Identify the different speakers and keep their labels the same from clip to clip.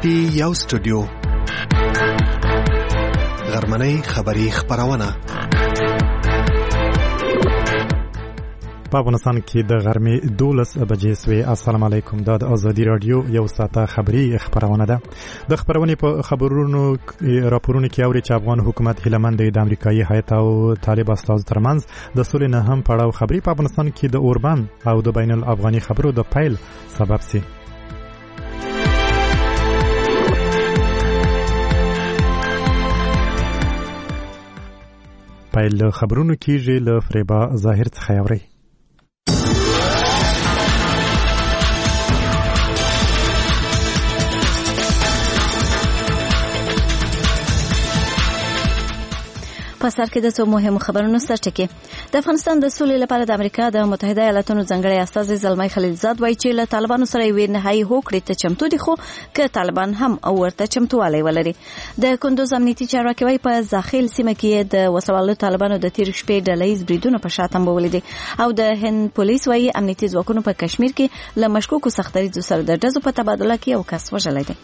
Speaker 1: ټي یو سټوډیو غرمنۍ خبری خبرونه
Speaker 2: په افغانستان کې د غرمې 12 بجې سوي. السلام علیکم. د ازادي رادیو یو ساعته خبری خبرونه ده. د خبرونې په خبرونو راپورونو کې اوري چې افغان حکومت هلمند د امریکایي هیئت او طالب استاد ترمنځ د سولې نه هم پړاو خبري په افغانستان کې د اوربند او د بین الافغاني خبرو د پیل سبب سي. پیل خبرونو کېږي له فریبا ظاهر څخه اوري.
Speaker 3: په سر کې د څو مهمو خبرونو سرټکی. د افغانستان د سولې لپاره د امریکا د متحده ایالاتونو ځانګړی استازی زلمی خلیلزاد وایي چې له طالبانو سره یې نهایي هوکړې ته چمتو دي، خو که طالبان هم ورته چمتووالی ولري. د کندوز امنیتي چارواکي وایي په زاخیل سیمه کې د وسوالو طالبانو د تیر شپې ډلهییز بریدونه په شا تنبولي دي، او د هند پولیس وایي امنیتي ځواکونو په کشمیر کې له مشکوکو سختدریځو سره د ډزو په تبادله کې یو کس وژلی دی.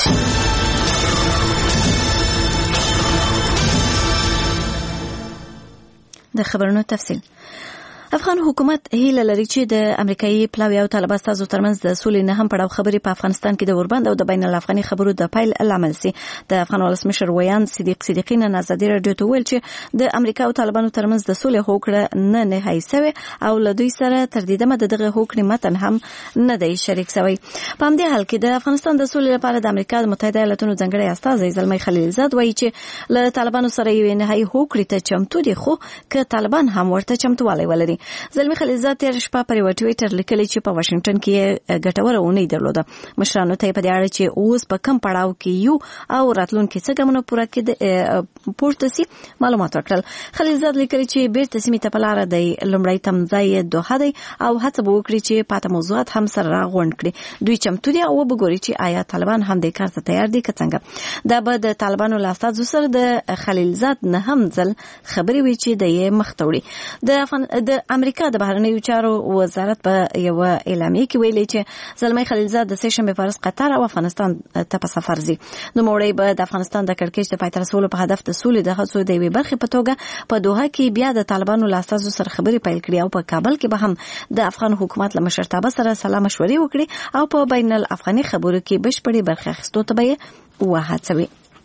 Speaker 3: د خبرونو تفصیل. افغان حکومت هیله لري چې د امریکایي پلاوی او طالب استازو ترمنځ د سولې نه هم پړاو خبرې په افغانستان کې د اوربند او د بین الافغاني خبرو د پیل لامل سي. د افغان ولسمشر ویان صدیق صدیقی نن ازادي رادیو ته ویل چې د امریکا او طالبانو ترمنځ د سولې هوکړه نه نهایي شوه او له دوی سره تر دې دمه دغه هوکړې متن هم نه دی شریک شوی. په همدې حال کې د افغانستان د سولې لپاره د امریکا د متحده ایالاتونو ځانګړی استازی زلمی خلیلزاد وایي چې له طالبانو سره یې نهایي هوکړې ته چمتو دي، خو که طالبان هم ورته چمتووالی ولري. زلمی خلیلزاد تیر شپه پر یو ټویټر لیکلی چې په واشنگټن کې ګټوره اونۍ درلوده. مشرانو ته په دې اړه چې اوس په کم پړاو کې یو او راتلونکي څه ګامونه پورته سي معلومات ورکړل. خلیلزاد لیکلی چې بیرته سیمې ته په لاره دی. لومړی تمځای دوحه دی او هڅه به وکړي چې پاته موضوعات هم سره راغونډ کړي. دوی چمتو دي او وګوري چې آیا طالبان هم د کار ته تیار دي که څنګه. دا به د طالبانو له استازو سره د خلیلزاد نه هم ځل خبرې وي چې د یې مخ ته وړي. د امریکا د بهرنیو چارو وزارت په یو اعلامیه کې ویلي چې زلمی خلیلزاد د سه شنبه پر ورځ قطر او افغانستان ته په سفر ځي. نو موړی به د افغانستان د کړکېچ د پای ته رسولو په هدف د سولې د هڅو د یوې برخې په توګه په دوحه کې بیا د طالبانو له استازو سره خبرې پیل کړي او په کابل کې به هم د افغان حکومت له مشرتابه سره سلا مشورې وکړي او په بین الافغاني خبرو کې بشپړې برخه اخیستو ته به یې وهڅوي.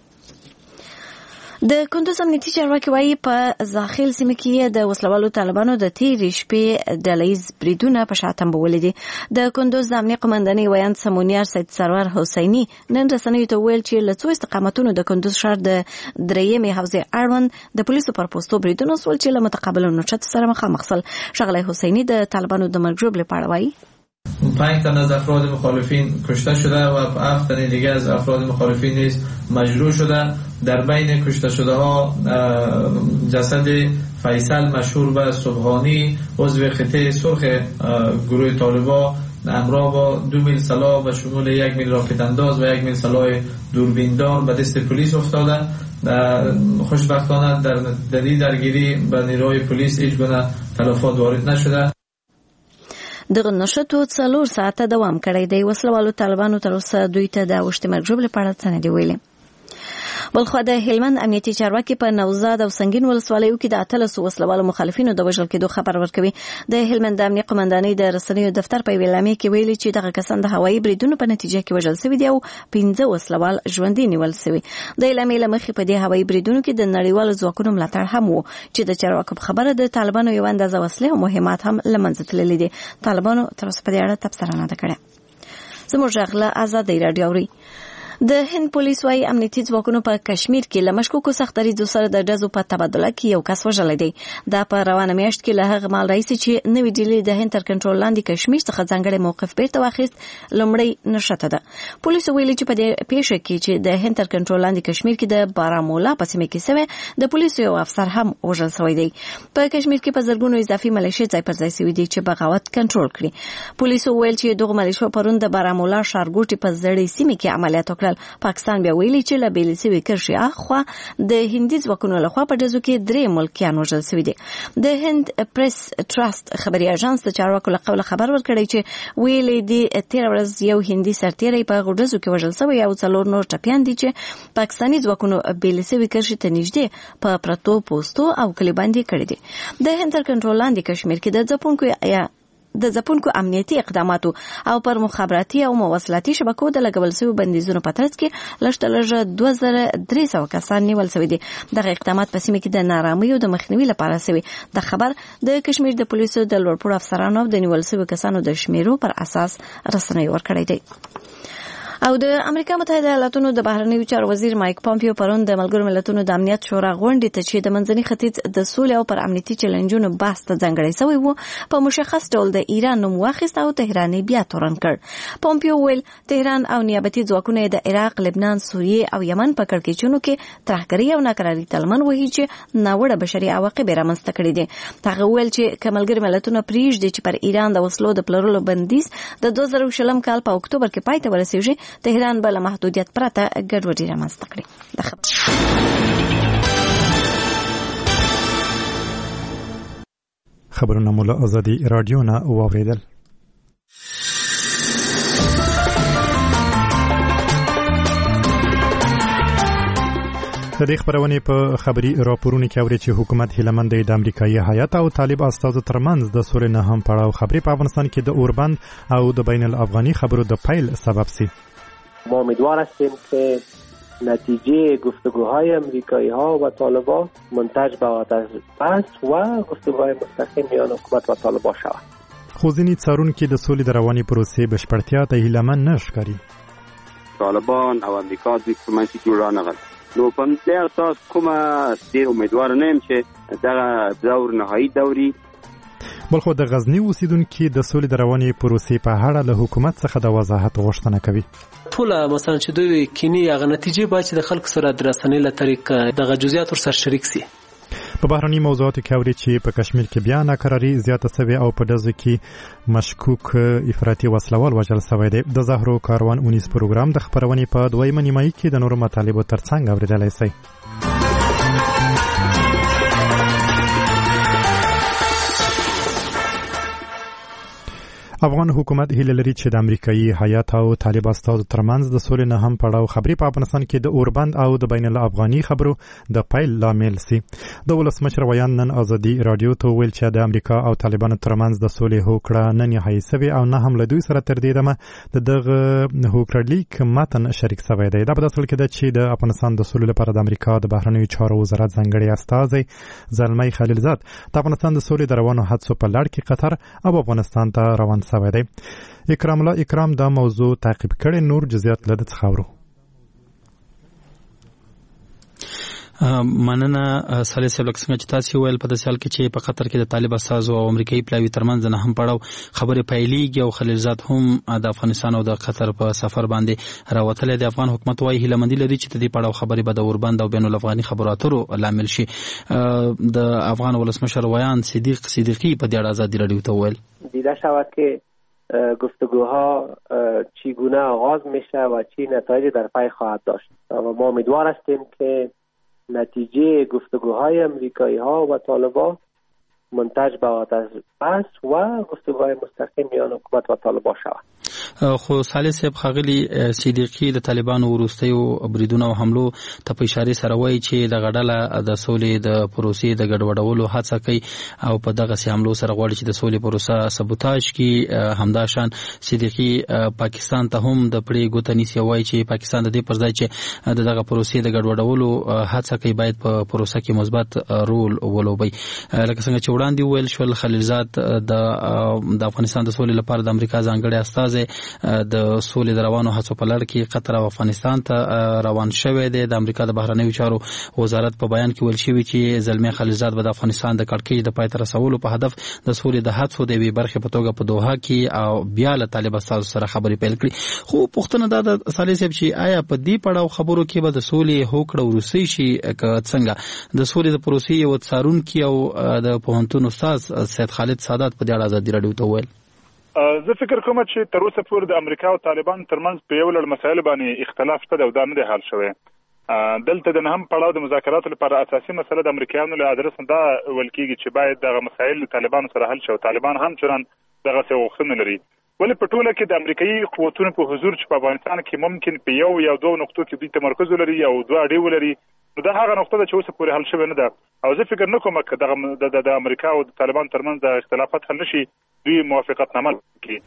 Speaker 3: د کندوز امنیتي چارواکي وایي په زاخیل سیمه کې د وسلوالو طالبانو د تیرې شپې ډلهییز بریدونه په شا تنبولي دي. د کندوز د امنیه قمندانۍ ویاند سمونیار سید سرور حسیني نن رسنیو ته ویل چې له څو استقامتونو د کندوز ښار د درېیمې حوزې اړوند د پولیسو پر پوستو بریدونه وسول چې له متقابلو نوچتو سره مخامخ شول. ښاغلی حسیني د طالبانو د مرګ ژوبلې په اړه وایي
Speaker 4: 5 تن از افراد مخالفین کشته شده و 7 تن دیگه از افراد مخالفین نیز مجروح شده. در بین کشته شده ها جسد فیصل مشهور به صبحانی عضو خطه سرخ گروه طالبا همراه با 2 میل سلاح و شمول 1 میل راکت انداز و 1 میل سلاح دوربیندار به دست پلیس افتاده. خوشبختانه در این درگیری به نیروی پلیس هیچ گونه تلفات وارد نشده.
Speaker 3: دغه نشټو 4 ساعته دوام کړی دی. وسلوالو طالبانو تر اوسه دوی ته د اوښتې مرګ ژوبلې په اړه څه نه دي ویلي. بلخو د هلمند امنیتي چارواکي په نوزاد او سنگین ولسوالیو کې د 13 وسلوالو مخالفینو د وژل کېدو خبر ورکوي. د هلمند امنیه قمندانۍ د رسنیو دفتر په اعلامیه کې ویلي چې دغه کسان د هوایي بریدونو په نتیجه کې وژل شوي دي او 15 وسلوال ژوندي نیول شوي. د اعلامیې له مخې په دې هوایي بریدونو کې د نړیوالو ځواکونو ملاتړ هم و چې د چارواکو په خبره د طالبانو یو اندازه وسلې او مهمات هم له منځه تللي دي. طالبانو تر اوسه په دې اړه تبصره نه ده کړې. زموږ غږ ازادي رادیو اوري. د هند پولیس وايي امنیتي ځواکونو په کشمیر کې له مشکوکو سختدریځو سره د ډزو په تبادله کې یو کس وژلی دی. دا په روانه میاشت کې له هغه مهال راهیسې چې نوې ډیلي د هند تر کنټرول لاندې کشمیر څخه ځانګړی موقف بیرته واخیست لومړی نښته ده. پولیسو ویلي چې په دې پیښه کې چې د هند تر کنټرول لاندې کشمیر کې د بارامولا په سیمه کې سوی د پولیسو یو افسر هم وژل شوی دی. په کشمیر کې په زرګونو اضافي ملیشې ځای پر ځای شوي دي چې بغاوت کنټرول کړي. پولیسو ویل چې دغه ملیشو پرون د بارامولا ښارګوټي په زړې سیمه کې عملیات وکړل کړل. پاکستان بیا ویلي چې له بیل سوي کرښې اخوا د هندي ځواکونو لخوا په ډزو کې 3 ملکیان وژل شوي دي. د هند پریس ټرست خبري اژانس د چارواکو له قوله خبر ورکړی چې ویلي دي 13 ورځ یو هندي سرتیری په غډزو کې وژل شوی او 4 نور ټپیان دي چې پاکستاني ځواکونو بیل سوي کرښې ته نږدې په پرتو پوسټو او کلی باندې کړی دي. د هند تر کنټرول لاندې کشمیر کې د ځپونکو امنیتي اقداماتو او پر مخابراتي او مواصلاتي شبکو د لګول شوی بندیزونو په ترڅ کې لږ 2300 کسان نیول شوي دي. دغه اقدامات په سیمه کې د نارامیو د مخنیوي لپاره شوي. د خبر د کشمیر د پولیسو د لوړپوړو افسرانو د نیول شوی کسانو د شمیرو پر اساس رسنۍ ورکړی دی. او د امریکا متحده ایالاتونو د بهرنیو چارو وزیر مایک پامپیو پرون د ملګرو ملتونو د امنیت شورا غونډې ته چې د منځني ختیځ د سولې او پر امنیتي چیلنجونو بحث ته ځانګړی شوی وو په مشخص ډول د ایران نوم واخیست او تهران بیا تورن کړ. پامپیو ویل تهران او نیابتي ځواکونه د عراق، لبنان، سوریه او یمن په کړکېچونو کې ترهګري او ناکراري تلمن وهي چې ناوړه بشري عواقب رامنځته کړي دي. هغه ویل چې ملګرو ملتونو پریږدي چې پر ایران د وسلو د پلورلو بندیز د 2020 کال په اکتوبر کې پای ته ورسیږي، تهران بل محدودیت پرته ګډوډي رامنځته کړي.
Speaker 2: خبرونه مولا ازادي رادیو نه واوریدل. د دې خبرونه په خبري راپورونه کې اوري چې حکومت هیلمند د امریکایي هیات او طالب استازو ترمنځ د سولې نه هم پړاو خبري په افغانستان کې د اوربند او د بین الافغاني خبرو د پیل سبب سي.
Speaker 5: ما امیدوار هستیم که نتیجه گفتگوهای امریکایی ها و طالبان منتج به آتش بس و گفتگوهای مستقیم میان حکومت و طالبان شود.
Speaker 2: خو ځینې څارونکي د سولې د رواني پروسې بشپړتیا ته هیلهمن نه ښکاري.
Speaker 6: طالبان او امریکا دیپلوماسي جوړه نه غواړي. نو په دې اساس کومه ډېر امیدوار نه یم چې دغه دور نهایی دوري.
Speaker 2: بلخو د غزنی اوسیدونکو د سولې د رواني پروسې په اړه له حکومت څخه د وضاحت غوښتنه کوي.
Speaker 7: ټول مثلا چې دوی کینی هغه نتیجې به چې د خلکو سره د رسنۍ له طریقې دغه جزئیات ور سره شریک سي.
Speaker 2: په بهرني موضوعاتو کې اوري چې په کشمیر کې بیا ناکراری زیاته شوې او په دزو کې مشکوک افراطي وسلوال وژل شوی دی. د زهرو کاروان 19 پروګرام د خبرونې په دویمه نیمایي کې د نورو مطالبو ترڅنګ اوریدلای شي. افغان حکومت هیله لري چې د امریکایي هیات او طالب استازو ترمنځ د سولې نه هم پړاو خبري په افغانستان کې د اوربند او د بین الافغاني خبرو د پیل لامل سي. د ولسمشر ویان نن ازادي رادیو ته ویل چې د امریکا او طالبانو ترمنځ د سولې هوکړه نه نهایي سوي او نه هم له دوی سره تر دې دمه دغه هوکړلیک متن شریک شوی دی. دا په اصل کې د چې د افغانستان د سولې لپاره د امریکا د بهرنیو چارو وزارت ځانګړي استازي زلمي خلیلزاد د افغانستان د سولې د روانو حادثو په لړ کې قطر او افغانستان ته روان شوی دی. اکرام الله اکرام دا موضوع تعقیب کړي، نور جزئیات له څخه اورو.
Speaker 8: مننه صالح صاحب، لکه څنګه چې تاسو ویل په داسې حال کې چې په قطر کې د طالب استازو او امریکایي پلاوي ترمنځ نه هم پړاو خبرې پیلېږي او خلیلزاد هم د افغانستان او د قطر په سفر باندې راوتلی دی. افغان حکومت وايي هیلهمندي لري چې د دې پړاو خبرې به د اوربند او بین الافغاني خبرو اترو لامل شي. د افغان ولسمشر ویان صدیقی په دې اړه ازادي رادیو ته ویل
Speaker 5: دیده شود که گفتگوها چگونه آغاز میشه و چی نتایج در پی خواهد داشت و ما امیدوار هستیم که نتیجه گفتگوهای امریکایی ها و طالبان منتج به آتش بس و گفتگوهای مستقیم میان حکومت و طالبان شود.
Speaker 8: خو صالح صاحب خغلی صدیقی د طالبانو وروستیو بریدونو او حملو ته په اشاره سره وایي چې د غډاله د سولې د پروسې د ګډوډولو هڅه کوي او په دغه سي حملو سره غواړي چې د سولې پروسه سبوتاژ کی همداشان صدیقی پاکستان ته هم د پړې ګوتنی سی وایي چې پاکستان د دې پر ځای چې دغه پروسې د ګډوډولو هڅه کوي باید په پروسه کې مثبت رول ولوبي. لکه څنګه چې وړاندې ویل شول خلیلزاد د افغانستان د سولې لپاره د امریکا ځانګړي استازي د سولې د روانو هڅو په لړ کې قطر او افغانستان ته روان شوی دی. د امریکا د بهرنیو چارو وزارت په بیان کې ویل شوی چې زلمی خلیلزاد به د افغانستان د کړکېچ د پای ته رسولو په هدف د سولې د هڅو د یوې برخې په توګه په دوحه کې او بیا له طالب استازو سره خبرې پیل کړې. خو پوښتنه دا د صالح صاحب چې آیا په دې پړاو خبرو کې به د سولې هوکړه وروستی شي که څنګه د سولې د پروسې یو څارونکي او د پوهنتون استاد سید خالد سادات په دې اړه ازادي رادیو ته ویل
Speaker 9: زه فکر کوم چې تر اوسه پورې د امریکا او طالبان ترمنځ په یو لړ مسایل باندې اختلاف شته او دا نه دی حل شوی. دلته د نهم پړاو د مذاکراتو لپاره اساسي مسله د امریکایانو له ادرس دا ویل کېږي چې باید دغه مسایل طالبانو سره حل شي. طالبان هم چران دغه څه غوښتنه لري، ولې په ټوله کې د امریکایي قوتونو په حضور چې په افغانستان کې ممکن په یو یا دوه نقطو کې دوی تمرکز ولري او دوه اړې ولري، نو دا هغه نقطه ده چې اوسه پورې حل شوې نه ده. او زه فکر نه کوم چې د امریکا او د طالبان ترمنځ د اختلافات حل نشي دوی موافقتنامه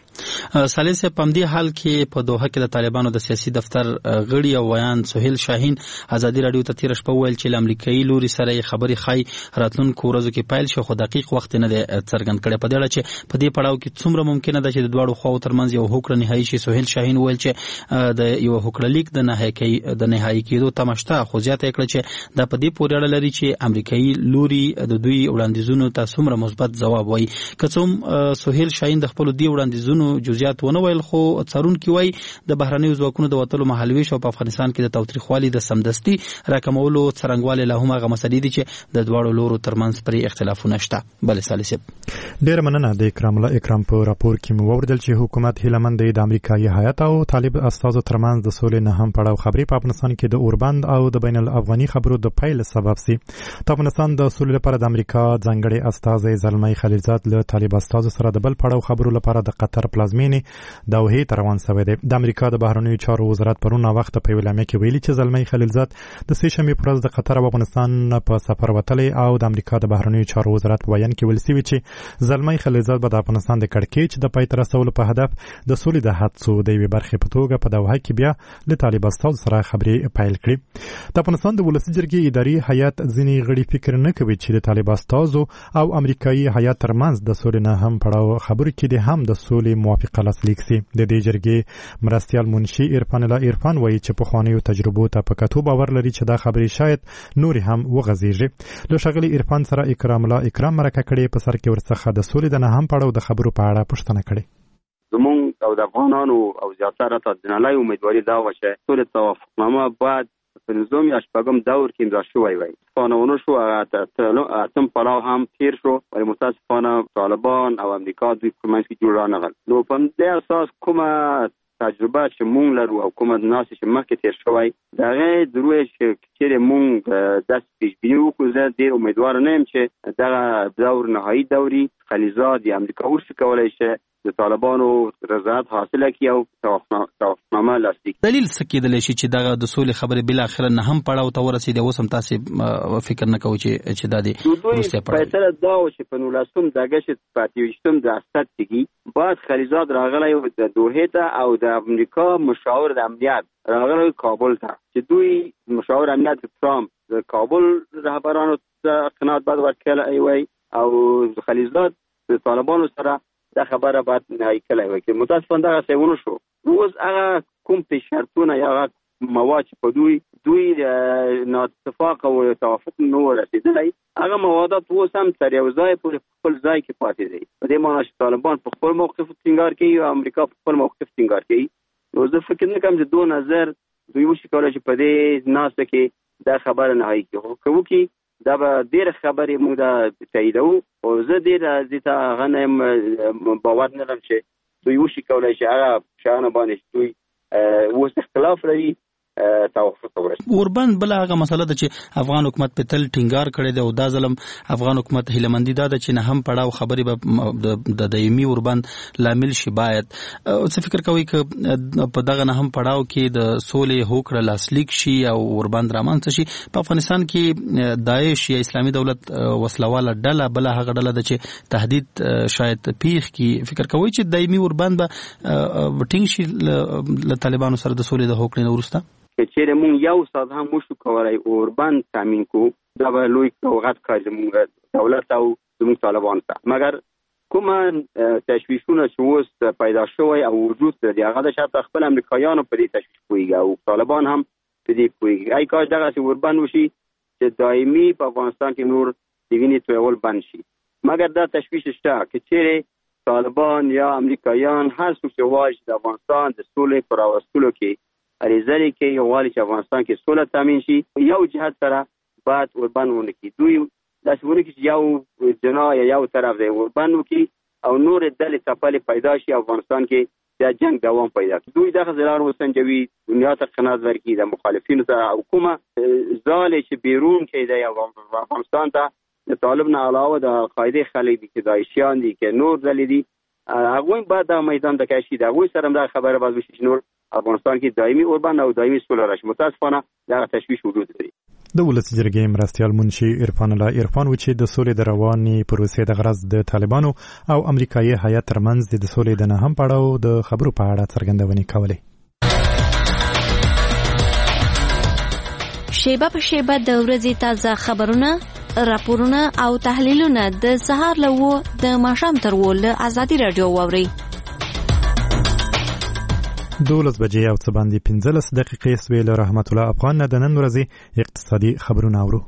Speaker 9: کوي.
Speaker 8: سالس په دې حال کې په دوحه کې د طالبانو د سیاسي دفتر غړي او ویان سهیل شاهین ازادي رادیو ته تیر شپه ویل چې امریکایي لوري سره خبري خای راتلونکو ورځو کې پیل شي، خو دقیق وخت نه دی څرګند کړی. په دې اړه چې په دې پړاو کې څومره ممکنه ده چې د دواړو خواو ترمنځ یو هوکړه نهایی شي. سهیل شاهین ویل چې د یو هوکړه لیک د نهایی کېدو تمشته، خو زیاته کړه چې دا په دې پورې اړه لري چې امریکایي لوري د دوی وړاندیزونو ته څومره مثبت ځواب وایي. که څوم سهیل شاهین د خپل دی وړاندیزونو جزئیات ونه ویل، خو څارونکي وایي د بهرنیو ځواکونو د وتلو مهالویش او په افغانستان کې د تاوتریخوالي د سمدستي راکمولو څرنګوالي لا هم هغه مسلې دي چې د دواړو لورو ترمنځ پرې اختلافونه شته. بلې سالس
Speaker 2: ډېر مننه د اکرام په راپور کې مو ووردل چې حکومت هیلمند د امریکایي هیات او طالب استازو ترمنځ د سولې نه هم پړاو خبري په افغانستان کې د اوربند او د بین الافغاني خبرو د پیل سبب سي. د افغانستان د سولې لپاره د امریکا ځانګړي استازي زلمي خلیلزاد له طالب استازو سره د بل پړاو خبرو لپاره د قطر پلازمینې دوحه ته روان شوی دی. د امریکا د بهرنیو چارو وزارت پرونه وخت په ویلامه کې ویلي چې زلمي خلیلزاد د سې شنبې پر ورځ د قطر او افغانستان په سفر وتلی او د امریکا د بهرنیو چارو وزارت په بیان کې ویل شوی چې زلمي خلیلزاد به د افغانستان د کړکېچ د پای ته رسولو په هدف د سولې د هڅو د یوې برخې په توګه په دوحه کې بیا له طالب استازو سره خبرې پیل کړې. د افغانستان د ولسي جرګې اداري هیئت ځینې غړي فکر نه کوي چې د طالب استازو او امریکایي هیئت ترمنځ د سولې نه هم پړاو خبرو کې د هم د سولې موافقه لاسلیک سي. د دې جرګې مرستیال منشي عرفان الله عرفان وایي چې پخوانیو تجربو ته په کتو باور لري چې دا خبرې شاید نور هم وغځيږي. له ښاغلي عرفان سره اکرام مرکه کړې په سر کې ورڅخه د سولې د نه هم پړاو د خبرو په اړه پوښتنه کړې.
Speaker 6: زمونږ او د افغانانو او زیاتره تدنالای امیدواري دا و چې سولې توافقنامه بعد په نظام یا شپږم دور کې امضا شوی وای. فانونه شو اتم پړاو هم تیر شو، ولی متاسفانه طالبان او امریکا دوی په منځ کې جوړ رانغل. نو په دې اساس کومه تجربه چې مونږ لرو او کومه ناس چې مخکې تیر شوی دا غي دروي چې مونږ د پیشبینی وکړو. زه ډېر امیدوار نه یم چې دا دور نهایی دوري خلیزاد یا امریکا ورسره کولای شي د طالبانو رضایت حاصله کړي او توافقنامه لاسلیک.
Speaker 8: دلیل څه کېدلی شي چې دغه د سولې خبرې بل اخر نه هم پړاو ته ورسېدي؟ اوس هم تاسو فکر نه کوئ چې دا دی روسیا پړاو
Speaker 6: فیصله دا و چې په 19 د اګست په 28 د اسد کې بعد خلیزاد راغلی د دوحه ته او د امریکا مشاور د امنیت راغلی کابل ته چې دوی مشاور امنیت ترامپ د کابل رهبرانو ته قناعت بعد ورکړی وای او خلیزاد د طالبانو سره دا خبره بعد نهایی کړی وای. چې متاسفانه دا څه ونه شو. اوس هغه کوم په شرطونه یا مواد په دوی ناتفاق او توافق نه ورسېدلی، هغه موادات اوس هم تر یو ځای پورې خپل ځای کې پاتې دي. په دې معنی چې طالبان په خپل موقف ټینګار کوي او امریکا په خپل موقف ټینګار کوي. نو زه فکر نه کوم چې دوه نظر دوی وشي کولای چې په دې ناسته کې دا خبره نهایی کوي. دا به ډېر خبرې موږ دا تاییدو او زه ډېر زیاته غنم باور نه لرم چې دوی وشي کولای شي هغه شانه باندې دوی اوس اختلاف لري توافق ورسي.
Speaker 8: اوربند بل هغه مسله ده چې افغان حکومت په تل ټینګار کړی دی او دا ظلم افغان حکومت هیلمندي دا ده چې نه هم پړاو خبرې به د دایمي اوربند لامل شي. باید څه فکر کوي چې په دغه نه هم پړاو کې د سولې هوکړه لاسلیک شي او اوربند رامنځته شي؟ په افغانستان کې داعش یا اسلامي دولت وسلواله ډله بل هغه ډله ده چې تهدید شاید پیښ کی. فکر کوي چې دایمي اوربند به ټینګ شي له طالبانو سره د سولې د هوکړې نه وروسته؟
Speaker 6: چې موږ یو ساعت هم مشو کولای اوربند تامین کو دا به لوی توغت کار زموږ دولت او زموږ طالبان ته. مګر کومه تشویشونه چې اوس پیدا شوی او وجود لري هغه د شاته خپل امریکایانو په دې تشویش کوي او طالبان هم په دې کوي. ای کاش دغه اوربند وشي چې دایمي په افغانستان کې نور د وینې تویول بند شي. مګر دا تشویش شته چې چیرې طالبان یا امریکایان هر څوک چې غواړي د افغانستان د سولې پر راوستلو کې اړیزري کې یو غواړي چې افغانستان کې سوله تامین شي یو جهت سره بعد اوربند ونه کی. دوی داسې ونه کی چې یو جنا یا یو طرف دی اوربند وکي او نور ډلې څپلې پیدا شي افغانستان کې د جنگ دوام پیدا کړي. دوی دغه ځلان وسنجوي، دنیا ته قناعت ورکړي، د مخالفینو ته حکومه ځاله چې بیرون کې د افغانستان ته د طالب نه علاوه د قاعده خلک دي چې داعشیان دي کې نور ځلې دي، هغه بعد د میدان د کشي د هغه سره د خبره باز وشي نور افغانستان کې دایمي اوربان او دایمي سوله راشي. متاسفانه دا تشویش وجود لري.
Speaker 2: د ولس جرګې مرستیال منشي عرفان الله عرفان و چې د سولې د رواني پروسې د غرض د طالبانو او امریکایي هیات ترمنځ د سولې د نه هم پړاو د خبرو په اړه څرګندونې کولې.
Speaker 3: شیبه په شیبه د ورځې تازه خبرونه، راپورونه او تحلیلونه د سهار له 9 د ماښام تر 1 له ازادي رادیو واوري.
Speaker 2: 12 بجې او څه باندې 15 دقیقې سوې له رحمت الله افغان نه د نن ورځې اقتصادي خبرونه اورو.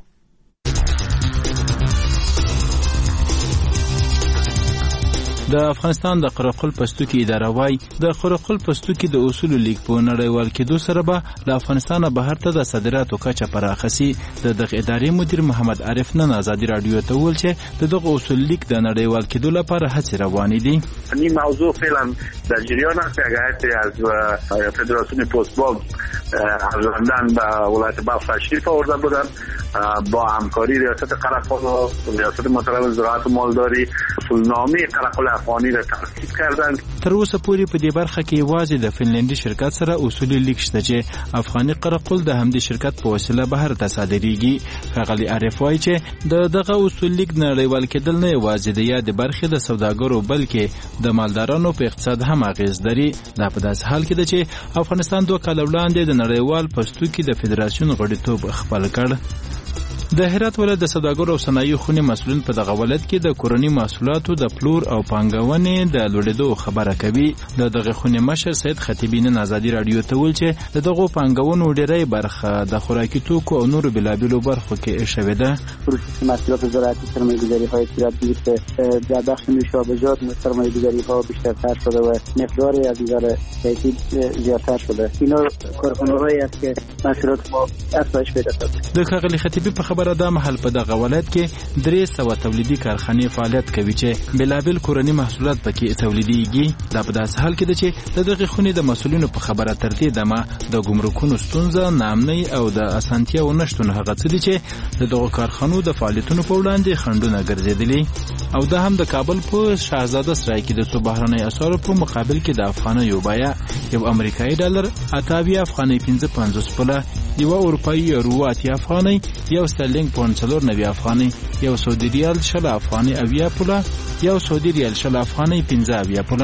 Speaker 8: د افغانستان د قرقل پستوکي اداره وايي د قرقل پستوکي د اصول لیگ په نړیوال کېدو سره به له افغانستان بهر ته د صادراتو کچه پراخسي. دغه ادارې مدیر محمد عارف نن ازادي رادیو ته ویل چې دغه اصول لیگ د نړیوال کېدو لپاره هڅې روانې دي.
Speaker 10: این موضوع فعلا در جریان است که هیئتی از فدراسیون فوتبال از لندن به ولایت بلخ تشریف آورده بودند با همکاری ریاست قرقل و ریاست محترم زراعت و مالداری اصولنامه قرقل افغانی را تصویب کردند.
Speaker 8: تر اوسه پورې په دې برخه کې یوازې د فنلندي شرکت سره اصولي لیک شته چې افغاني قرقل د همدې شرکت په وسیله بهر ته صادریږي. ښاغلي عارف وایي چې دغه اصول لیک نړیوال کېدل نه یوازې د یادې برخې د سوداګرو بلکې د مالدارانو په اقتصاد هم اغیز لري. دا په داسې حال کې ده چې افغانستان 2 کال وړاندې د نړیوال پستوکي د فدراسیون غړیتوب خپل کړ. د هرات ولایت د سوداګرو او صنایعو خونې مسؤلین په دغه ولایت کې د کورني محصولاتو د پلور او پانګونې د لوړېدو خبره کوي. دغه خونې مشر سید خطیبی نن ازادي رادیو ته ویل چې دغه پانګونو ډېری برخه د خوراکي توکو او نورو بېلابېلو برخو کې شوې ده.
Speaker 11: پروسس محصولات زراعتی سرمایه‌گذاری‌های صورت گرفته، در بخش نوشابه‌جات سرمایه‌گذاری‌ها بیشترتر شده و مقداری از نظر کیفی زیادتر شده. اینا کارخانه‌هایی است که محصولات ما افزایش پیدا کرده.
Speaker 8: د ښاغلي خطیبی په خبره د محل په دغه ولایت کې 300 تولیدي کارخانې فعالیت کوي چې بېلابېل کورني محصولات پکې تولیدېږي. دا په داسې حال کې ده چې دغه خونې د مسؤلینو په خبره تر دې دمه د ګمرکونو ستونزه، ناامنۍ او د اسانتیاو نشتون هغه څه دي چې دغه کارخانو د فعالیتونو په وړاندې خنډونه ګرځېدلي. او دا هم د کابل په شاهزاده سرای کې د څو بهرنۍ اسعارو په مقابل کې د افغانیو بیه یو امریکایي ډالر 28 افغانۍ 55 پوله، یو اروپایي یورو 80 افغانۍ، یو سترلینګ پوند 490 افغانۍ، یو سعودي ریال 60 افغانۍ 80 پوله، یو سعودي ریال 60 افغانۍ 15 پوله.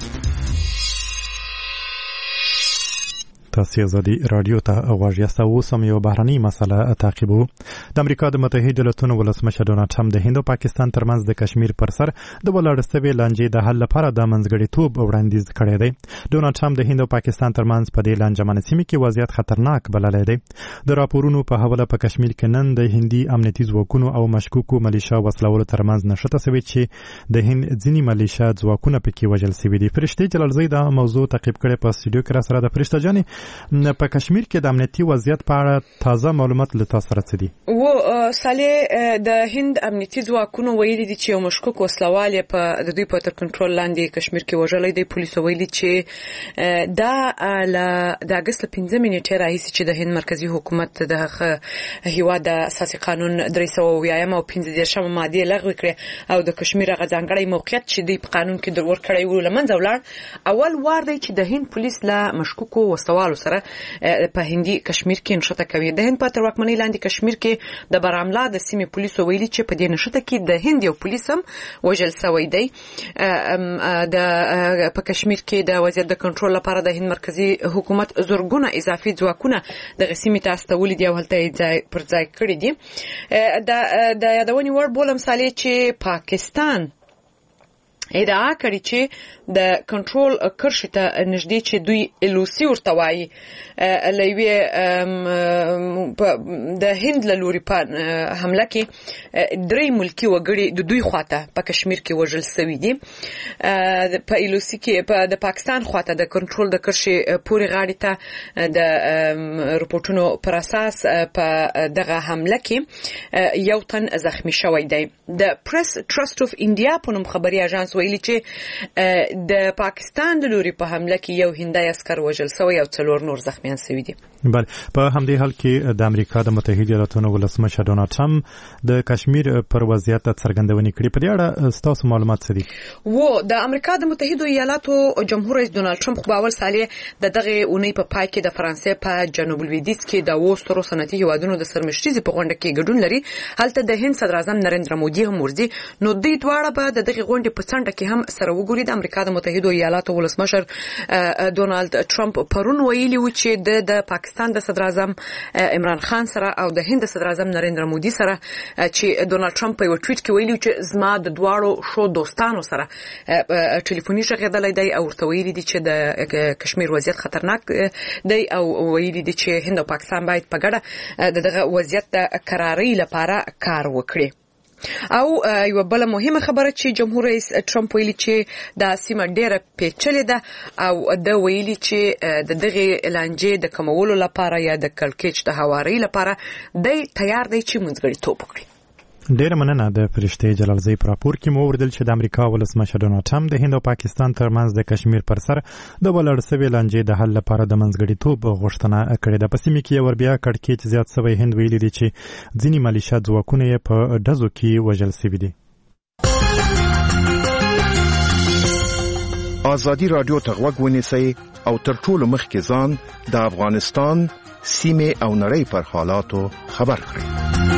Speaker 2: تاسو ازادي رادیو ته غواړئ تاسو اوسم یو بهرنۍ مسله تعقیبو. د امریکا د متحده ایالاتونو ولسمشر ډونالد ټرمپ د هند او پاکستان ترمنځ د کشمیر پر سر د ولاړ سوي لانجې د حل لپاره د منځګړیتوب وړاندیز کړی دی. ډونالد ټرمپ د هند او پاکستان ترمنځ په دې لانجمنه سیمه کې وضعیت خطرناک بللی دی. د راپورونو په حواله په کشمیر کې نن د هندي امنیتي ځواکونو او مشکوکو ملیشیا وسلوالو ترمنځ نښته شوې چې د هند ځینې ملیشیا ځواکونه پکې وژل شوي دي. فرشته جلال زید دا موضوع تعقیب کړي په استودیو کې را سره د فرشته جانې په کشمیر کې د امنیتي وضعیت په اړه تازه معلومات له تاسو سره څه دي؟
Speaker 12: صالح د هند امنیتي ځواکونو ویلي دي چې یو مشکوک وسلوال په د دوی په تر کنټرول لاندې کشمیر کې وژلې دی. پولیسو ویلي چې دا د اگست 15 نیټې راهیسې چې د هند مرکزی حکومت د هیواد د اساسي قانون 300 او 15 ماده لغوه کړې او د کشمیر غځانګړی موقعیت چې د قانون کې درور کړی و لمنځه ولاړ. اول وار دی چې د هند پولیس له مشکوکو وسلوالو سره په هندي کشمیر کې نشته کوي. د هند په تر واکمنۍ لاندې کشمیر کې د براملا د سیمې پولیسو ویلي چې په دې نشته کې د هند یو پولیس هم وژل شوی دی. د په کشمیر کې د وضعیت د کنټرول لپاره د هند مرکزی حکومت زورګونه اضافي ځواکونه د غسیمې تاسطول دي او هلته پر ځای کړی دي. د یادونې وړ بولم صالح چې پاکستان ادعا کړي چې د کنټرول کرښې ته نږدې چې دوی الوسی ورته وایي لوی د هند له لوري په حمله کې 3 ملکی وګړي د دوی خواته په کشمیر کې وژل شوي دي. په الوسی کې د پاکستان خواته د کنټرول د کرښې پورې غاړې ته د رپورټونو پر اساس په دغه حمله کې یو تن زخمی شوی دی. د پریس ټرست اف انډیا په نوم خبري اژانس ویلي چې د پاکستان د لوري په حمله کې یو هندي عسكر وژل شوی او 4 نور زخمیان شوي دي.
Speaker 2: بله په همدې حال کې د امریکا د متحده ایالاتونو ولسمشر ډونالد ټرمپ د کشمیر پر وضعیت څرګندونې کړې. په دې اړه ستاسو معلومات څه دي؟
Speaker 12: د امریکا د متحده ایالاتو جمهور رئیس ډونالد ټرمپ په اول سالی دغه اونۍ په پای کې د فرانسې په جنوب لویدیځ کې د وسترو صنعتي هیوادونو د سرمشريزي په غونډه کې ګډون لري. هلته د هند صدر اعظم نریندرا مودي هم ورځي. نو دوی دواړه به دغه غونډې په څنډه کې هم سره وګوري. د امریکا د متحده ایالاتو ولسمشر ډونالد ټرمپ پرون ویلي و چې د پاکستان د صدر اعظم عمران خان سره او د هند صدر اعظم نریندرا مودي سره چې ډونالد ټرمپ په یو ټویټ کې ویلي چې زما د دواړو شو دوستانو سره ټلیفوني ژغېدلای دی او ورته ویلي دي چې د کشمیر وضعیت خطرناک دی او ویلي دي چې هند او پاکستان باید په ګډه دغه وضعیت د قرارۍ لپاره کار وکړي. او یو بل مهمه خبره چې جمهور رئیس ټرمپ ویلي چې د سیمه ډیره پیچلې ده او د ویلي چې د دغه لانجې د کمولو لپاره یا د کلکچ د هواري لپاره د تیار دی چې منځګړیتوب وکړي.
Speaker 2: ډیره مننه. د فرشته جلالزی پر راپور کې مو وردل چې د امریکا ولسمشر ډونالد ټرمپ د هند او پاکستان ترمنځ د کشمیر پر سر د ولړ سوي لانجې د حل لپاره د منځګړیتوب غوښتنه کړې ده. په سیمه کې ور بیا کړکېچ زیات شوی. هند ویلي دی چې ځینې ملیشیا ځواکونه یې په ډزو کې وژل شوي دي.
Speaker 13: ازادي رادیو ته غوږ ونیسئ او تر ټولو مخکې ځان د افغانستان سیمه او نړۍ پر حالاتو خبر کړئ.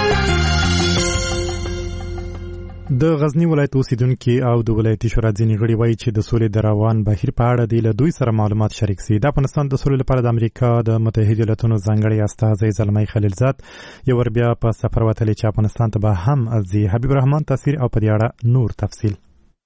Speaker 2: د غزنی ولایت اوسیدونکو او د ولایتي شورا ځینې غړي وایي چې د سولې د روان بهیر په اړه د دوی سره معلومات شریک شي. د افغانستان د سولې لپاره د امریکا د متحده ایالاتونو ځانګړي استازی زلمی خلیلزاد یو ور بیا په سفر وتلی چې افغانستان ته به هم ځي. حبیب الرحمن تصویر او په دې اړه نور تفصیل.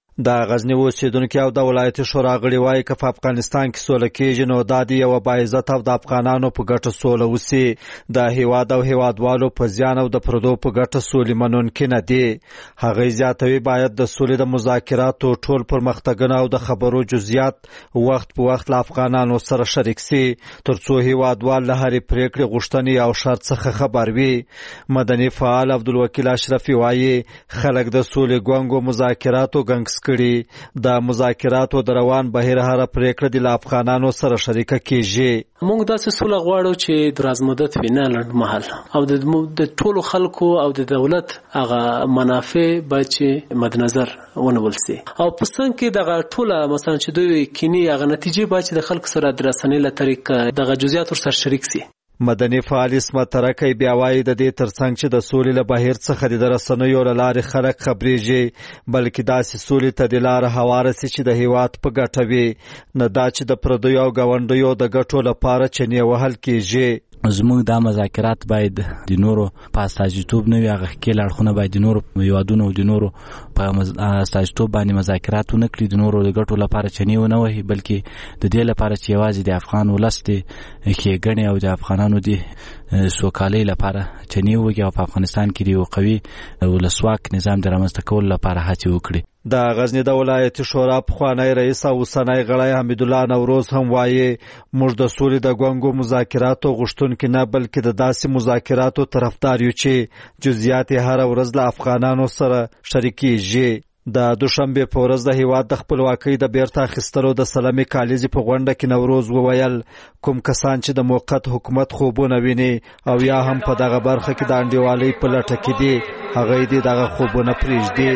Speaker 14: د غزنی اوسیدونکو او د ولایتي شورا غړي وایي چې په افغانستان کې سوله کېږي نو د دې یو باعزت او د افغانانو په ګټه سوله وسی. د هیواد او هیوادوالو په ځان او د پردو په ګټه سولې منونکي نه دي. هغه زیاتوي باید د سولې د مذاکراتو ټول پرمختګونه او د خبرو جزئیات وخت په وخت له افغانانو سره شریک شي ترڅو هیوادوال له هرې پریکړې غوښتنې او شرط څخه خبر وي. مدني فعال عبدالوکیل اشرفي وایي خلک د سولې ګونګو مذاکراتو ګنګس کړي. د مذاکراتو د روان بهیر هر پریکړه د افغانانو سره شریک کیږي.
Speaker 7: موږ داسې سوله غواړو چې دراز مدت وینه لنډ مهال او د ټولو خلکو او د دولت هغه منافع باید چې مد نظر ونیول شي او په څنګ کې دغه ټوله مثلا چې دوی کینی هغه نتیجې باید چې د خلکو سره د رسنۍ له طریق دغه جزئیات سره شریک شي.
Speaker 14: مدني فعال اسمت ترکی بیا وایي د دې ترڅنګ چې د سولې له بهیر څخه د رسنیو له لارې خلک خبرېږي بلکې داسې سولې ته د لاره هواره سي چې د هیواد په ګټه وي نه دا چې د پردیو او ګاونډیو د ګټو لپاره چنې وهل کېږي.
Speaker 15: زموږ دا مذاکرات باید د نورو په استازیتوب نه وي. هغه ښکېل اړخونه باید د نورو هیوادونو او د نورو په استازیتوب باندې مذاکرات ونه کړي، د نورو د ګټو لپاره چنې ونه وهي، بلکې د دې لپاره چې یوازې د افغان ولس د ښېګڼې او د افغانانو د سوکالۍ لپاره چنې ووږي او په افغانستان کې د یو قوي ولسواک نظام د رامنځته کولو لپاره هڅې وکړي.
Speaker 14: د غزنی د ولایتي شورا پخوانی رئیس او اوسنی غړی حمیدالله نوروز هم وایي موږ د سولې د ګونګو مذاکراتو غوښتونکي نه بلکې د داسې مذاکراتو طرفدار یو چې جزئیات یې هره ورځ له افغانانو سره شریکېږي. د دوشنبه په ورځ د هیواد د خپلواکۍ د بیرته اخیستلو د سلامي کالیزې په غونډه کې نوروز وویل کوم کسان چې د موقت حکومت خوبونه ویني او یا هم په دغه برخه کې د انډیوالۍ په لټه کې دي هغه دې دغه خوبونه پرېږدي.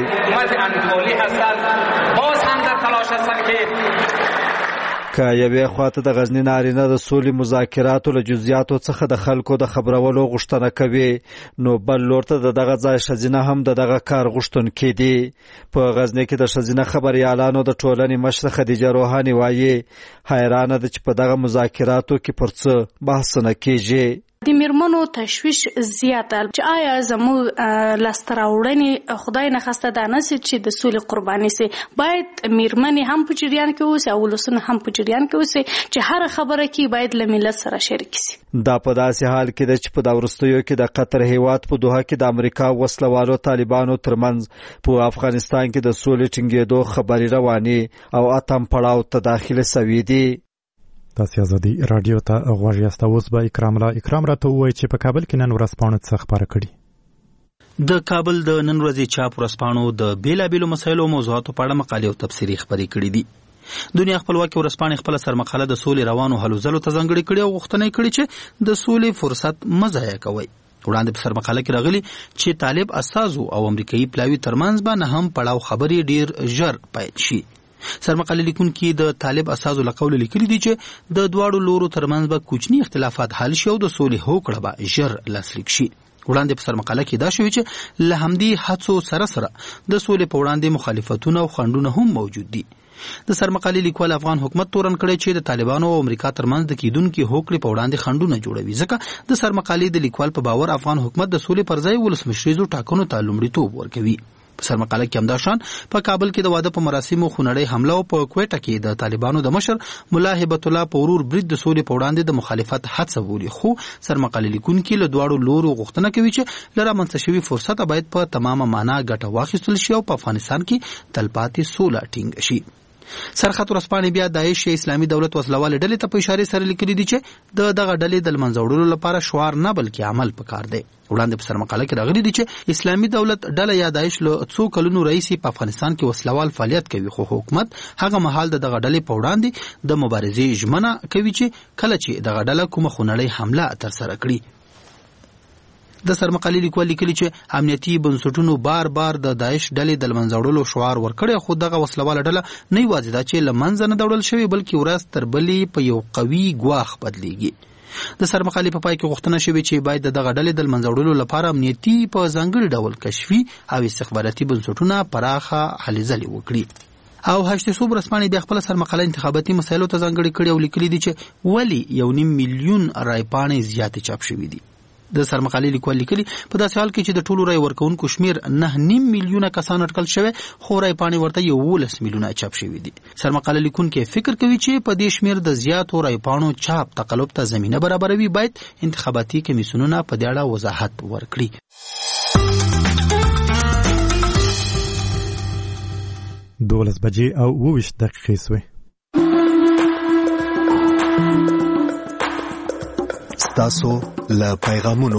Speaker 14: که یوې خواته د غزنی نارینه د سولې مذاکراتو له جزئیاتو څخه د خلکو د خبرولو غوښتنه کوي نو بل لور ته دغه ځای ښځینه هم دغه کار غوښتونکي دي. په غزنی کې د ښځینه خبریالانو د ټولنې مشره خدیجه روحاني وایي حیرانه ده چې په دغه مذاکراتو کې پر څه بحثونه کېږي.
Speaker 16: د میرمنو تشویش زیاته چې آیا زموږ لاسته راوړنې خدای نه خواسته ده نه چې د سولې قرباني سي باید میرمنې هم په جریان کې اوسي او ولسونه هم په جریان کې اوسي چې هر خبره کې باید له ملت سره شریک سي.
Speaker 14: دا په داسې حال کې ده چې په دا وروستیو کې د قطر هیواد په دوحه کې د امریکا وسلوالو طالبانو ترمنځ په افغانستان کې د سولې ټینګېدو خبرې روانې او اتم پړاو ته داخله سوي دي.
Speaker 2: تاسو ازادي رادیو ته غوږ یاست. اوس به اکرام راته ووایي چې په کابل کې نن ورځ پاڼه څه خبره کړي.
Speaker 8: د کابل د نن ورځې چاپ ورځپاڼو د بیلابیلو مسایلو او موضوعاتو په اړه مقالې او تبصرې خپرې کړي دي. دنیا خپلواکي ورځپاڼې خپله سرمقاله د سولې روانو هلو ځلو ته ځانګړې کړې او غوښتنه یې کړې چې د سولې فرصت مه ضایع کوئ. وړاندې په سرمقاله کې راغلي چې طالب اساسو او امریکایي پلاوي ترمنځ به نه هم پړاو خبرې ډیر ژر پیل شي. سرمقاله لیکونکي د طالب اساسو له قوله لیکلي دي چې د دواړو لورو ترمنځ به کوچني اختلافات حل شي او د سولې هوکړه به ژر لاسلیک شي. وړاندې په سرمقاله کې دا شوی چې له همدې هڅو سره د سولې په وړاندې مخالفتونه او خنډونه هم موجود دي. د سرمقالې لیکوال افغان حکومت تورن کړی چې د طالبانو او امریکا ترمنځ د کیدونکو هوکړې په وړاندې خنډونه جوړوي. ځکه د سرمقالې د لیکوال په باور افغان حکومت د سولې پر ځای ولسمشریزو ټاکنو ته لومړیتوب ورکوي. په سرمقاله کې همدا شان په کابل کې د واده په مراسمو خونړۍ حمله او په کوټه کې د طالبانو د مشر ملا هبت الله پورور برید د سولې په وړاندې د مخالفت هڅه بولي. خو سرمقاله لیکونکي له دواړو لورو غوښتنه کوي چې لره منځ شوی فرصت باید په تمامه معنا ګټه واخیستل شي او په افغانستان کې تلپاتې سوله ټینګ شي. سرخط ورځپاڼې بیا داعش یا اسلامي دولت وسلواله ډلې ته په اشاره سره لیکلي دي چې دغه ډلې د منځ وړلو لپاره شعار نه بلکې عمل پکار دی. وړاندې په سرمقاله کې راغلي دي چې اسلامي دولت ډله یا داعش له څو کلونو راهیسې په افغانستان کې وسلوال فعالیت کوي، خو حکومت هغه مهال دغه ډلې په وړاندې د مبارزې ژمنه کوي چې کله چې دغه ډله کومه خونړۍ حمله ترسره کړي. د سرمقالې لیکوال لیکلي چې امنیتي بنسټونو بار بار د داعش ډلې د منځ وړلو شعار ورکړی، خو دغه وسلواله ډله نه یوازې دا چې له منځه نه دوړل شوې بلکې ورځ تر بلې په یو قوي ګواښ بدلیږي. د سرمقالې په پای کې غوښتنه شوې چې باید دغه ډلې د منځ وړلو لپاره امنیتي په ځانګړي ډول کشفي او استخباراتي بنسټونه پراخه هلې ځلې وکړي. او هشتسوب رسمانې بیا خپل سرمقاله انتخاباتي مسایلو ته ځانګړي کړي او لیکلي دي چې ولی 1.5 میلیون رایپاڼې زیاتې چاپ شوې دي. د سرمقالې لیکوال لیکلي په داسې حال کې چې د ټولو رای ورکوونکو شمیر 9.5 میلیونه کسان اټکل شوی، خو رایپاڼې ورته 11 میلیونه چاپ شوي دي. سرمقاله لیکونکي فکر کوي چې په دې شمیر د زیاتو رایپاڼو چاپ تقلب ته زمینه برابروي. باید انتخاباتي کمیسیونونه په دې اړه وضاحت ورکړي.
Speaker 2: 12 بجې او 20 دقیقې سوې.
Speaker 1: ستاسو له پیغامونو.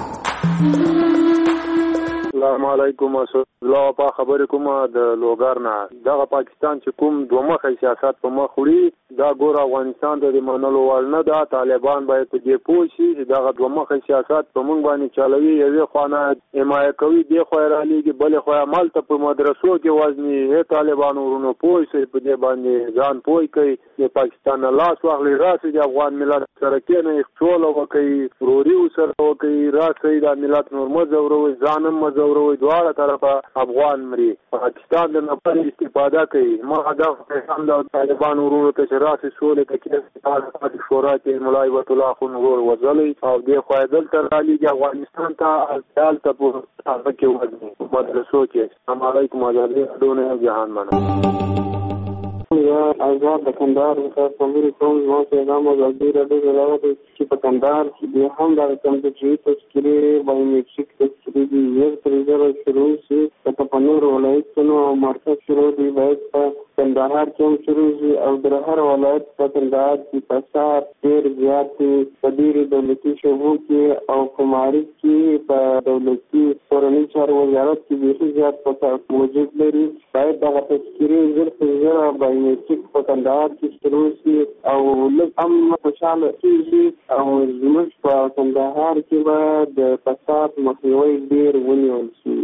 Speaker 17: السلام علیکم. الله په خبرې کوم د لوګار نه. دغه پاکستان چې کوم دوه مخه سیاست په مخ وړي دا ګور افغانستان ته د منلو وړ نه ده. طالبان باید په دې پوه شي چې دغه دوه مخه سیاست په موږ باندې چلوي. یوې خوا نه حمایه کوي، دې خوا یې رالیږي، بلې خوا یې مالته په مدرسو کې وزني. طالبان ورونو پوه شي په دې باندې ځان پوه کوي. د پاکستان نه لاس واخلي، راسي د افغان ملت سره کېنه سوله وکړي، وروري ورسره وکړي، راسي د ملت نور مه ځوروئ، ځان هم مه ځوروئ. دواړه طرفه افغان مري. پاکستان د نفر استفاده کوي. ما هدف پیغام د طالبان ورونو ته چې راسي سولې ته کې د شورا کې ملا هبت الله خو نور وځلي او دې خو دلته رالیږي افغانستان ته حال ته په هغه کې وځي مدرسو کې. السلام علیکم. ازادي دونه جهان منو یا آزاد د کندهار څخه خبرې کوم. زما پیغام ازادي راډیو راوړي چې په کندهار کې د هم د کمپیوټري تذکرې بایومټریک تذکرې د یو تریزر شروع شي په پنور ولایتونو او مرکز شروع دی. باید په کندهار کې هم شروع شي او د هر ولایت په کندهار کې فساد ډېر زیات دی. په ډېرو دولتي شعبو کې او په معارف کې په دولتي کورنۍ چارو وزارت کې ډېر زیات فساد موجود لري. باید دغه تذکرې زر په زر بایومټریک په کندهار کې شروع شي او لږ هم خوشحاله کېږي او زموږ په کندهار کې به د فساد مخنیوی ډېر ونیول شي.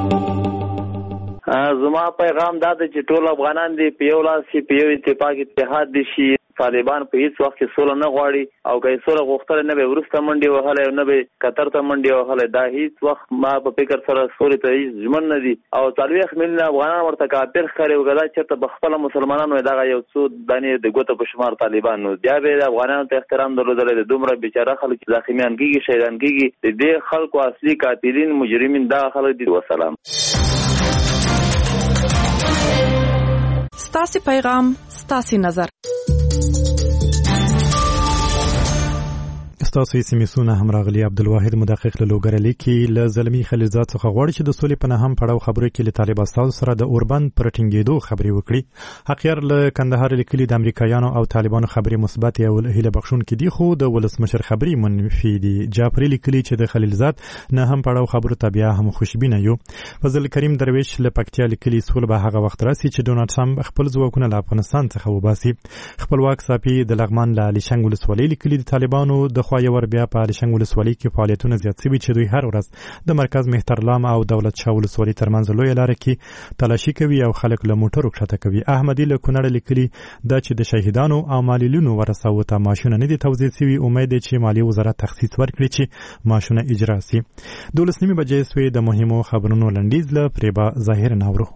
Speaker 18: زما پیغام دا دی چې ټول افغانان دي په یو لاس کې په یو اتفاق اتحاد دي شي. طالبان په هیڅ وخت کې سوله نه غواړي او که سوله غوښتل نه به ورسته منډي وهله او نه به قطر ته منډي وهله. دا هیڅ وخت ما په فکر سره سولې ته هیڅ ژمن نه دي او 40 میلیونه افغانان ورته کافر ښکاري. وګدا چېرته به خپله مسلمانانو دغه یو څو دانې د ګوته په شمار طالبان نو بیا به د افغانانو ته احترام درلودلی. د دومره بیچاره خلک زخمیان کېږي، شهیدان کېږي. د دې خلکو اصلي قاتلین مجرمین دغه خلک دي. وسلام.
Speaker 12: ستاسې پیغام ستاسې نظر.
Speaker 2: استاسو سیمسونه هم راغلی عبدالواحد مدقق له لوګرلي کې له زلمی خلیلزاد څخه غواړي چې د سولې په نهم پړاو خبرو کې له طالب استاد سره د اوربند پر ټینګېدو خبري وکړي. حقیار له کندهار لیکلي د امریکایانو او طالبانو خبري مثبت او هیله بخښون کې دي، خو د ولسمشر خبري منفي دي. جعفری لیکلي چې د خلیلزاد نهم پړاو خبرو ته بیا هم خوشبینه یو. فضل کریم درویش له پکتیا لیکلي سول به هغه وخت راسي چې ډونالد ټرمپ خپل ځواکونه له افغانستان څخه وباسي. خپلواک صافي د لغمان له علي شنګ ولسوالۍ لیکلي د طالبانو د خوا ور بیا په علي شنګ ولسوالۍ کې فعالیتونه زیات شوي چې دوی هر ورځ د مرکز مهترلام او دولت شاه ولسوالۍ ترمنځ لویه لاره کې تلاشي کوي او خلک له موټرو کښته کوي. احمدي له کونړ لیکلي دا چې د شهیدانو او معلولینو ورثو ته معاشونه نه دي توزیع شوي. امید دی چې مالیې وزارت تخصیص ورکړي چې معاشونه اجرا شي. 12 بجې سوې د مهمو خبرونو لنډیز له پریبا ظاهر ناورو.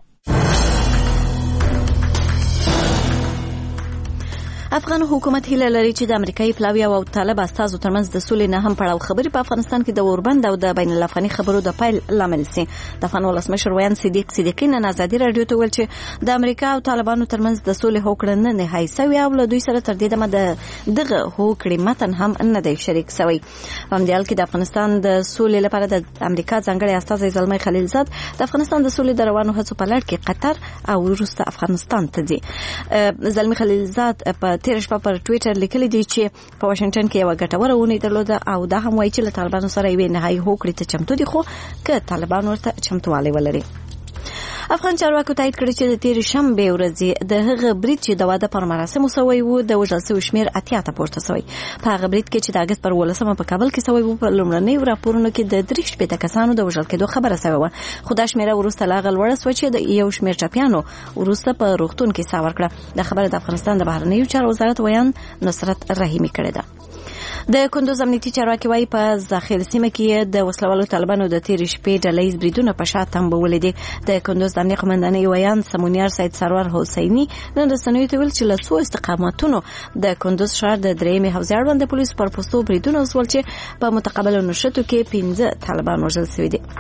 Speaker 3: افغان حکومت هیله لري چې د امریکایي پلاوی او طالب استازو ترمنځ د سولې نه هم پړاو خبري په افغانستان کې د اوربند او د بین الافغاني خبرو د پایل لامل شي. د افغان ولسمشر ویان صدیقی نن ازادي رادیو ته ویل چې د امریکا او طالبانو ترمنځ د سولې هوکړه نه نهایی شوې او له دوی سره تر دې دمه دغه هوکړې متن هم نه دی شریک شوی. په همدې حال کې د افغانستان د سولې لپاره د امریکا ځانګړي استازی زلمی خلیلزاد د افغانستان د سولې د روانو هڅو په لړ کې قطر او وروسته افغانستان ته ځي. زلمی خلیلزاد په تیر شپه پر ټوئیټر لیکلی دی چې په واشنگټن کې یو ګټوره ونی درلوده او دا هم وایي چې له طالبانو سره یې نهایی هوکړې ته چمتو دي، خو که طالبان ورته چمتوالی ولري. افغان چارواکو تایید کړی چې د تیر شنبه ورځې د هغه برید چې د واده پر مراسمو سوی وو د وژل شوي شمیر 80 ته پورته شوی. په هغه برید کې چې د اګست پر 18 په کابل کې سوی وو په لومړنیو راپورونو کې د 3 کسانو د وژل کېدو خبره شوې وه، خو دا شمیره وروسته لا غلوړه شوه چې د یو شمیر چاپیانو وروسته په روغتون کې سا ورکړه. د خبره د افغانستان د بهرنیو چارو وزارت ویان نصرت رحیمی کړې ده. د کندوز امنیتي چارواکي وايي په زاخیل سیمه کې د وسلوالو طالبانو د تیر شپې ډلهیز بریدونه په شا تنبولې دي. د کندوز د امنیه قومندانۍ ویان سمونیار سید سرور حسیني نن رسنیو ته ویل چې له څو استقامتونو د کندوز ښار د درېیمې حوزې اړوند د پولیسو پر پوستو بریدونه وسول چې په متقابلو نښتو کې 15 طالبان وژل شوي دي.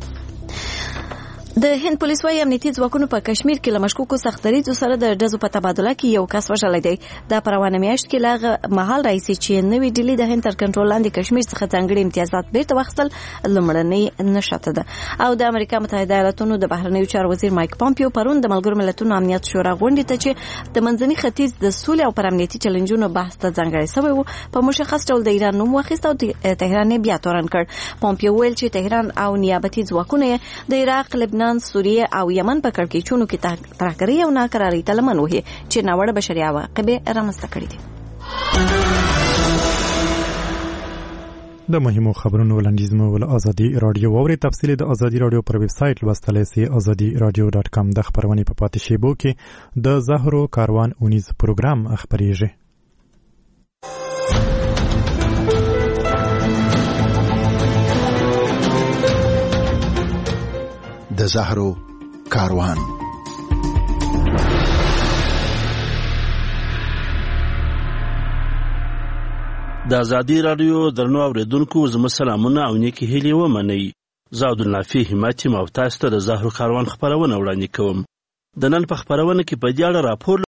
Speaker 3: د هند پولیس وايي امنیتي ځواکونو په کشمیر کې له مشکوکو سختدریځو سره د ډزو په تبادله کې یو کس وژلی دی. دا په روانه میاشت کې له هغه مهال راهیسې چې نوې ډیلي د هند تر کنټرول لاندې کشمیر څخه ځانګړي امتیازات بیرته واخیستل لومړنۍ نښته ده. او د امریکا متحده ایالاتونو د بهرنیو چارو وزیر مایک پامپیو پرون د ملګرو ملتونو امنیت شورا غونډې ته چې د منځني ختیځ د سولې او پر امنیتي چلنجونو بحث ته ځانګړی شوی و په مشخص ډول د ایران نوم واخیست او تهران یې بیا تورن کړ. پامپیو ویل چې تهران او نیابتي ځواکونه د عراق، لبنان، سوریه او یمن په کړکېچونو کې ترهګرۍ او ناکرارۍ ته لمن وهي چې ناوړه بشري عواقب رامنځته کړي دي.
Speaker 2: د مهمو خبرونو وړاندیز مو ول ازادي رادیو ووري تفصیل د ازادي رادیو پر ویب سټ لوستلای سي azadiradio.com. د خبرونه په پاتې شیبو کې د زهرو کاروان اونیز پروګرام خبريږي.
Speaker 1: د زهرو کاروان.
Speaker 19: د ازادي رادیو درنو اوریدونکو زما سلامونه او نیکی هیلې ومنئ. زه عبدالنافع همت یم او تاسو ته د زهرو کاروان خبرونه وړاندې کوم. د نن په خبرونه کې په دې اړه راپور